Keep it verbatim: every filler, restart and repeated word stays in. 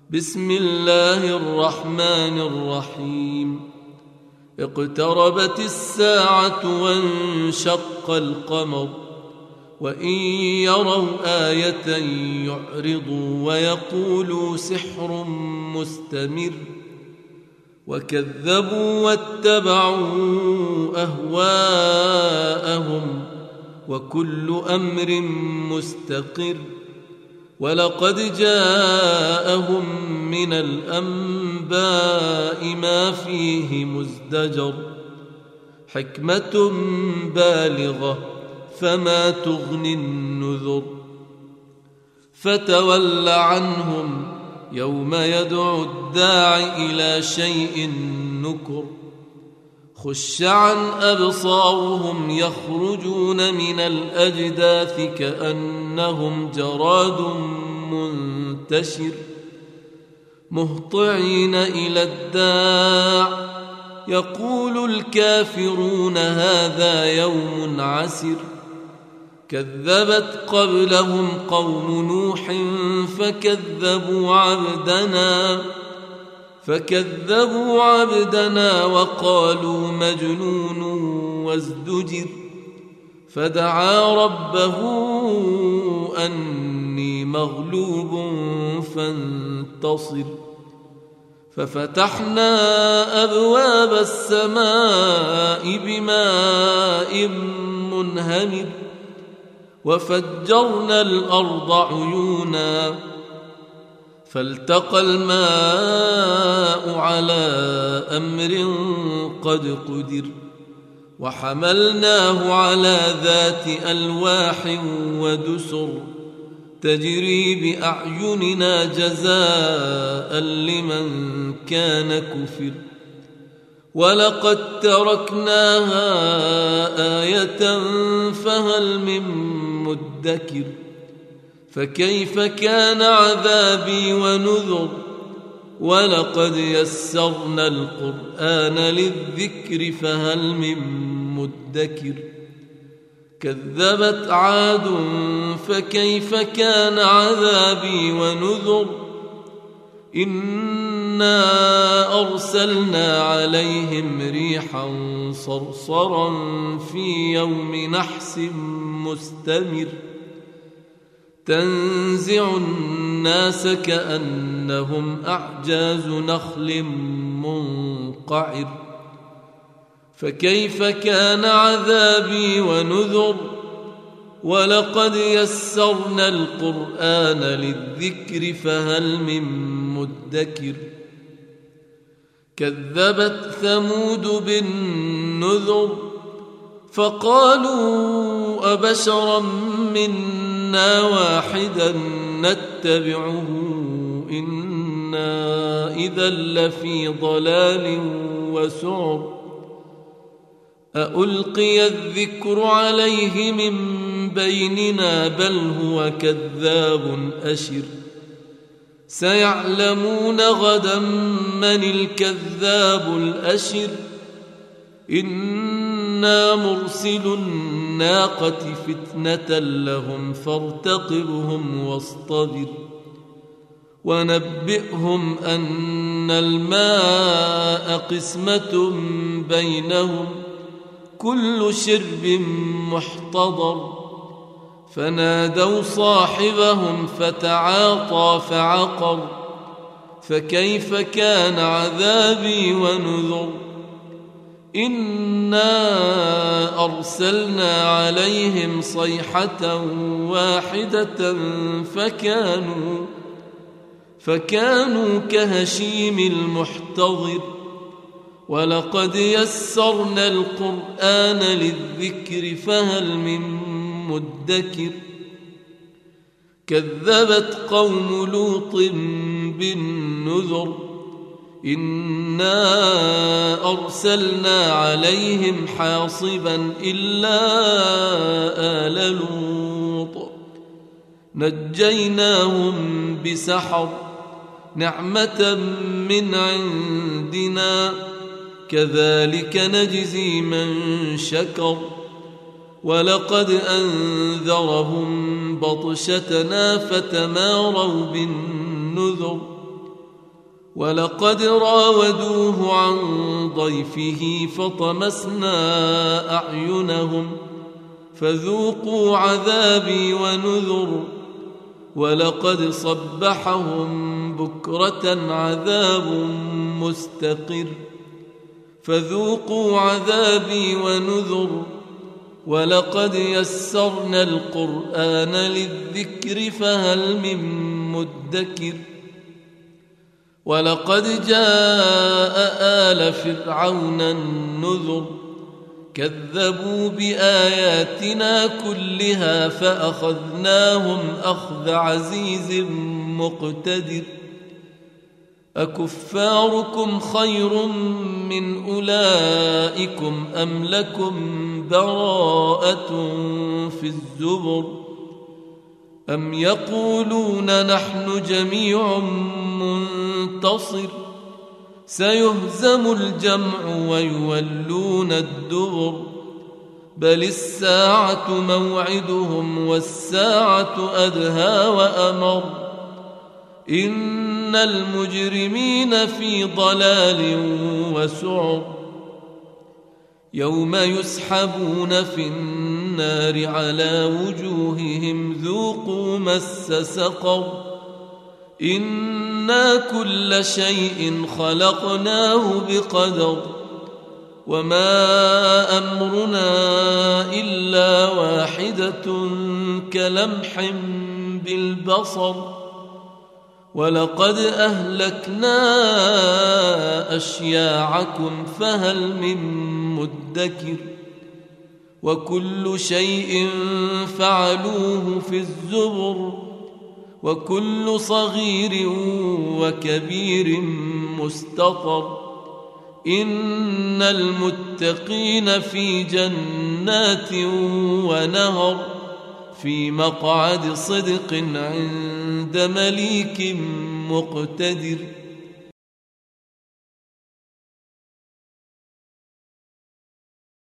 بسم الله الرحمن الرحيم. اقتربت الساعة وانشق القمر وإن يروا آية يعرضوا ويقولوا سحر مستمر وكذبوا واتبعوا أهواءهم وكل أمر مستقر. ولقد جاءهم من الأنباء ما فيه مزدجر حكمة بالغة فما تغني النذر. فتول عنهم يوم يدعو الداع إلى شيء نكر خش عن أبصارهم يخرجون من الأجداث كأنهم جراد منتشر مهطعين إلى الداع يقول الكافرون هذا يوم عسر. كذبت قبلهم قوم نوح فكذبوا عبدنا فكذبوا عبدنا وقالوا مجنون وازدجر. فدعا ربه أني مغلوب فانتصر. ففتحنا أبواب السماء بماء منهمر وفجرنا الأرض عيونا فالتقى الماء على أمر قد قدر. وحملناه على ذات ألواح ودسر تجري بأعيننا جزاء لمن كان كفر. ولقد تركناها آية فهل من مدكر. فكيف كان عذابي ونذر. ولقد يسرنا القرآن للذكر فهل من مدكر. كذبت عاد فكيف كان عذابي ونذر. إنا أرسلنا عليهم ريحا صرصرا في يوم نحس مستمر تنزع الناس كأنهم أعجاز نخل منقعر. فكيف كان عذابي ونذر. ولقد يسرنا القرآن للذكر فهل من مدكر. كذبت ثمود بالنذر فقالوا أبشرا منا واحدا نتبعه إنا إذا لفي ضلال وسعر. أألقي الذكر عليه من بيننا بل هو كذاب أشر. سيعلمون غدا من الكذاب الأشر. إنا مرسل الناقة فتنة لهم فارتقبهم واصطبر. ونبئهم أن الماء قسمة بينهم كل شرب محتضر. فنادوا صاحبهم فتعاطى فعقر. فكيف كان عذابي ونذر. إنا أرسلنا عليهم صيحة واحدة فكانوا فكانوا كهشيم المحتضر. ولقد يسرنا القرآن للذكر فهل من مدكر. كذبت قوم لوط بالنذر. إنا أرسلنا عليهم حاصبا إلا آل لوط نجيناهم بسحر نعمة من عندنا كذلك نجزي من شكر. ولقد أنذرهم بطشتنا فتماروا بالنذر ولقد راودوه عن ضيفه فطمسنا أعينهم فذوقوا عذابي ونذر ولقد صبحهم بكرة عذاب مستقر فذوقوا عذابي ونذر ولقد يسرنا القرآن للذكر فهل من مدكر ولقد جاء آل فرعون النذر كذبوا بآياتنا كلها فأخذناهم أخذ عزيز مقتدر أكفاركم خير من أولئكم أم لكم براءة في الزبر أم يقولون نحن جميع منتصر سيهزم الجمع ويولون الدبر بل الساعة موعدهم والساعة أدهى وأمر إن المجرمين في ضلال وسعر يوم يسحبون في النار على وجوههم ذوقوا مس سقر إنا كل شيء خلقناه بقدر وما أمرنا إلا واحدة كلمح بالبصر ولقد أهلكنا أشياعكم فهل من مدكر وكل شيء فعلوه في الزبر وكل صغير وكبير مستطر إن المتقين في جنات ونهر في مقعد صدق عند مليك مقتدر